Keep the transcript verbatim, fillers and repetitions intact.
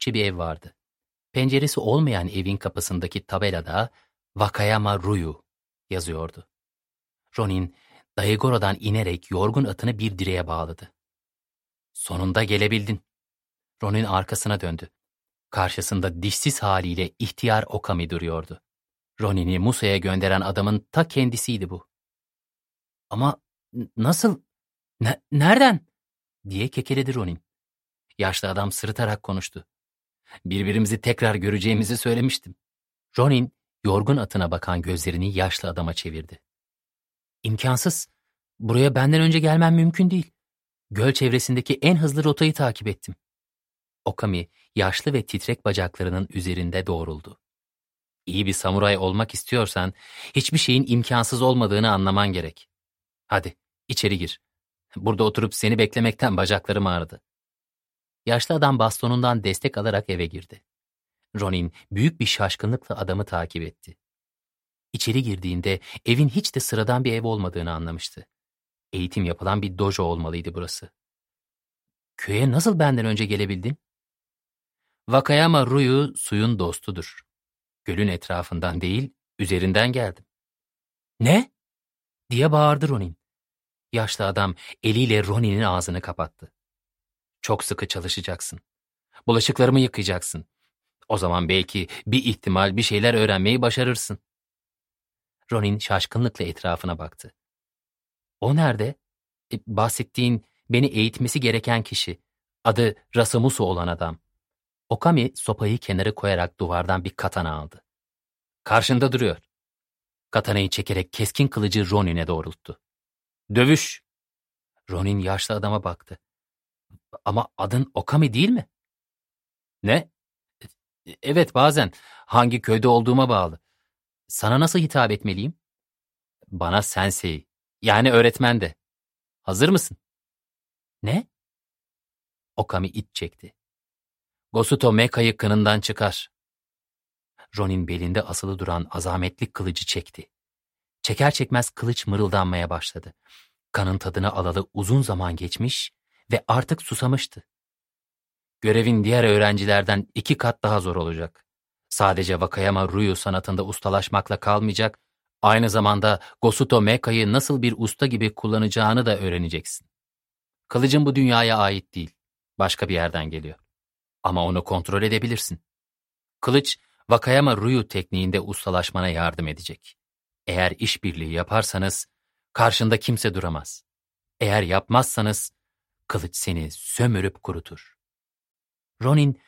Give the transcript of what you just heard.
küçükçe bir ev vardı. Penceresi olmayan evin kapısındaki tabelada Wakayama Ryu yazıyordu. Ronin, Daigoro'dan inerek yorgun atını bir direğe bağladı. Sonunda gelebildin. Ronin arkasına döndü. Karşısında dişsiz haliyle ihtiyar Okami duruyordu. Ronin'i Musa'ya gönderen adamın ta kendisiydi bu. Ama nasıl? Ne, nereden? Diye kekeledi Ronin. Yaşlı adam sırıtarak konuştu. Birbirimizi tekrar göreceğimizi söylemiştim. Ronin, yorgun atına bakan gözlerini yaşlı adama çevirdi. İmkansız. Buraya benden önce gelmem mümkün değil. Göl çevresindeki en hızlı rotayı takip ettim. Okami, yaşlı ve titrek bacaklarının üzerinde doğruldu. İyi bir samuray olmak istiyorsan, hiçbir şeyin imkansız olmadığını anlaman gerek. Hadi, içeri gir. Burada oturup seni beklemekten bacaklarım ağrıdı. Yaşlı adam bastonundan destek alarak eve girdi. Ronin büyük bir şaşkınlıkla adamı takip etti. İçeri girdiğinde evin hiç de sıradan bir ev olmadığını anlamıştı. Eğitim yapılan bir dojo olmalıydı burası. Köye nasıl benden önce gelebildin? Wakayama Ryu suyun dostudur. Gölün etrafından değil, üzerinden geldim. Ne? Diye bağırdı Ronin. Yaşlı adam eliyle Ronin'in ağzını kapattı. Çok sıkı çalışacaksın. Bulaşıklarımı yıkayacaksın. O zaman belki bir ihtimal bir şeyler öğrenmeyi başarırsın. Ronin şaşkınlıkla etrafına baktı. O nerede? E, bahsettiğin, beni eğitmesi gereken kişi. Adı Rasamusu olan adam. Okami sopayı kenara koyarak duvardan bir katana aldı. Karşında duruyor. Katanayı çekerek keskin kılıcı Ronin'e doğrulttu. Dövüş! Ronin yaşlı adama baktı. Ama adın Okami değil mi? Ne? Evet, bazen. Hangi köyde olduğuma bağlı. Sana nasıl hitap etmeliyim? Bana sensei, yani öğretmen de. Hazır mısın? Ne? Okami iç çekti. Gosuto Meka'yı kınından çıkar. Ronin belinde asılı duran azametli kılıcı çekti. Çeker çekmez kılıç mırıldanmaya başladı. Kanın tadını alalı uzun zaman geçmiş ve artık susamıştı. Görevin diğer öğrencilerden iki kat daha zor olacak. Sadece Wakayama Ryu sanatında ustalaşmakla kalmayacak, aynı zamanda Gosuto Meka'yı nasıl bir usta gibi kullanacağını da öğreneceksin. Kılıcın bu dünyaya ait değil, başka bir yerden geliyor. Ama onu kontrol edebilirsin. Kılıç, Wakayama Ryu tekniğinde ustalaşmana yardım edecek. Eğer işbirliği yaparsanız, karşında kimse duramaz. Eğer yapmazsanız, kılıç seni sömürüp kurutur. Ronin,